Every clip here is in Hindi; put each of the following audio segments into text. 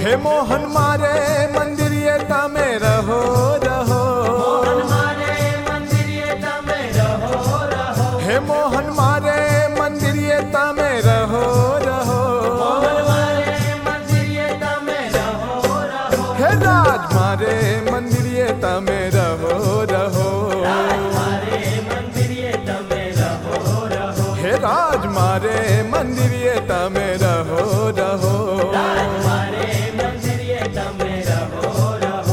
हे मोहन मारे मंदिर ये तमे रहो रहो, मोहन मारे मंदिर ये तमे रहो रहो, हे मोहन मारे मंदिर ये तमे रहो रहो, मोहन मारे मंदिर ये तमे रहो रहो, हे राज मारे मंदिर ये तमे रहो रहो, राज मारे मंदिर ये तमे रहो रहो, हे राज मारे मंदिर ये तमे रहो रहो, राज मारे मंदिर ये तमे रहो रहो।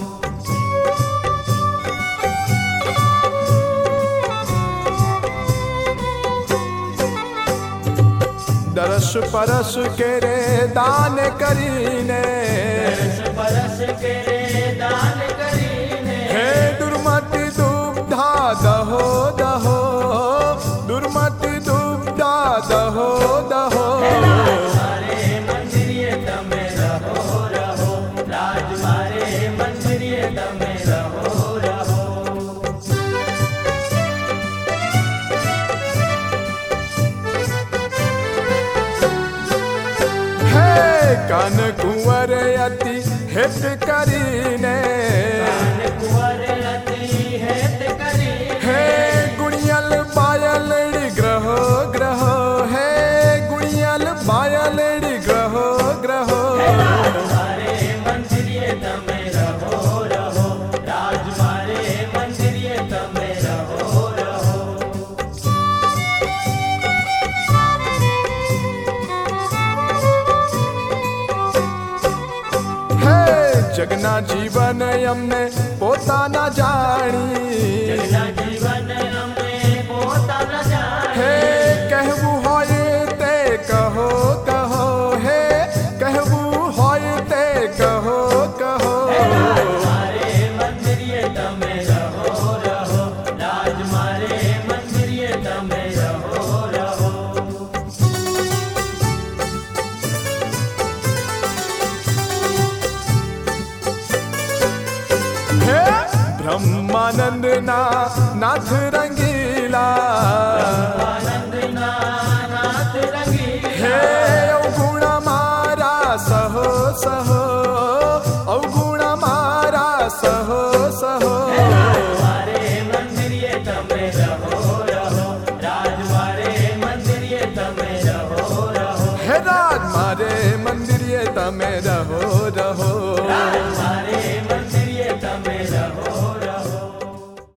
दरस परस के रे दान करीने, दरस परस के रे दान करीने, हे दुर्मति दुग्धा दहो दहो, दुर्मति दुग्धा दहो दहो, राज मारे मंदिर ये तमे रहो रहो, राज मारे मंदिर ये तमे रहो रहो। हे कान कुंवर अति हित करीने, कान कुंवर अति हित करीने, हे गुणियल बायल ग्रहो ग्रहो, हे गुणियल बायल ग्रहो ग्रहो, राज मारे मंदिर ये तमे रहो रहो, राज मारे मंदिर ये तमे रहो रहो। हे जगना जीवन यमने पोता न जानी, जगना जीवन हमें पोता न जाने, हे कहबू होय ते कहो कहो, हे कहबू होय ते कहो कहो, राज मारे मंदिर ये तमे रहो रहो, राज मारे मंदिर ये तमे रहो रहो। हे ब्रह्मानंद ना नाथ रंगीला, आनंद नाथ रंगीला, हे अवगुण मारा सहो सहो, अवगुण मारा सहो सहो, राज मारे मंदिर ये तमे रहो रहो, राज मारे मंदिर ये तमे रहो रहो, हे राज मारे मंदिर ये तमे रहो रहो, राज मारे